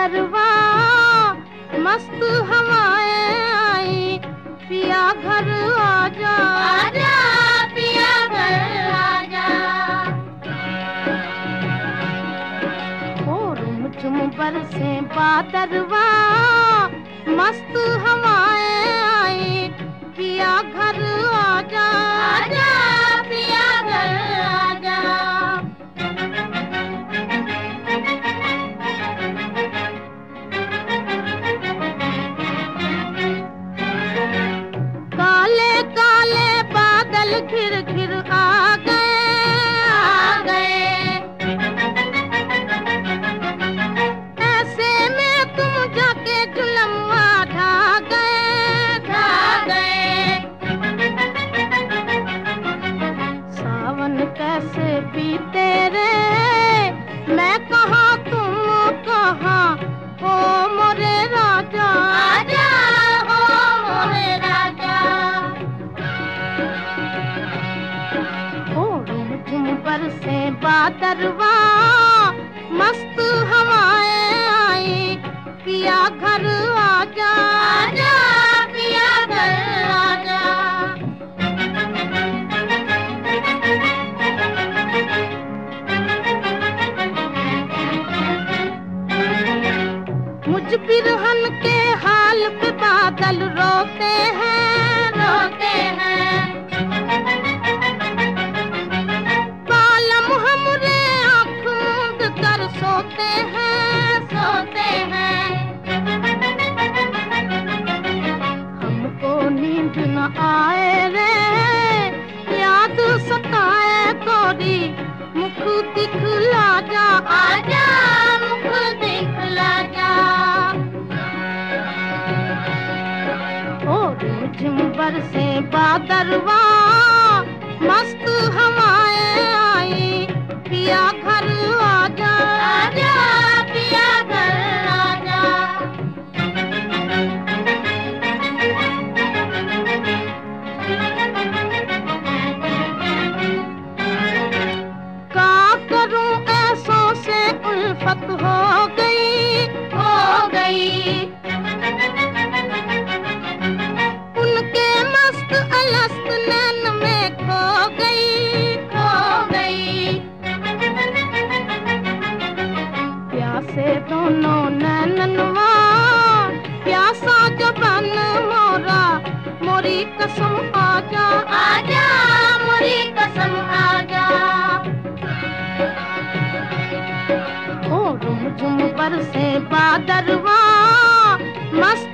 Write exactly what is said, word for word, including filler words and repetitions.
बादरवा मस्त हवाएं आई, पिया घर आजा आजा पिया घर आजा। और झुम बरसे बादरवा मस्त हवाएं आई, पिया घर आजा आजा पिया घर आजा। काले काले बादल घिर घिर आ गए आ गए। ऐसे में तुम जाके जुलमवा ढा गए ढा गए। सावन कैसे बीते रे, मैं कहाँ तुम कहाँ, ओ मोरे राजा आजा हो मोरे राजा। और झुम बरसे बादरवा मस्त हवाएं आई, पिया घर आजा आजा पिया घर आजा। मुझ बिरहन के हाल पे बादल रोते हैं रोते हैं। बालम हमरे आँख मूंद कर सोते हैं सोते हैं। हमको नींद न आए रे, याद सताए गोरी, मुख दिखला जा आजा मुख दिखला जा। और झुम बरसे बादरवा मस्त हवाएं आई, पिया घर आजा आजा पिया घर आजा। का करूं ऐसों से उल्फत हो गई हो गई। उनके मस्त अलस्त नैन में खो गई खो गई। प्यासे दोनों नैननवा, प्यासा जबन मोरा, मोरी कसम आजा आजा मोरी कसम आजा। और झुम बरसे बादरवा मस्त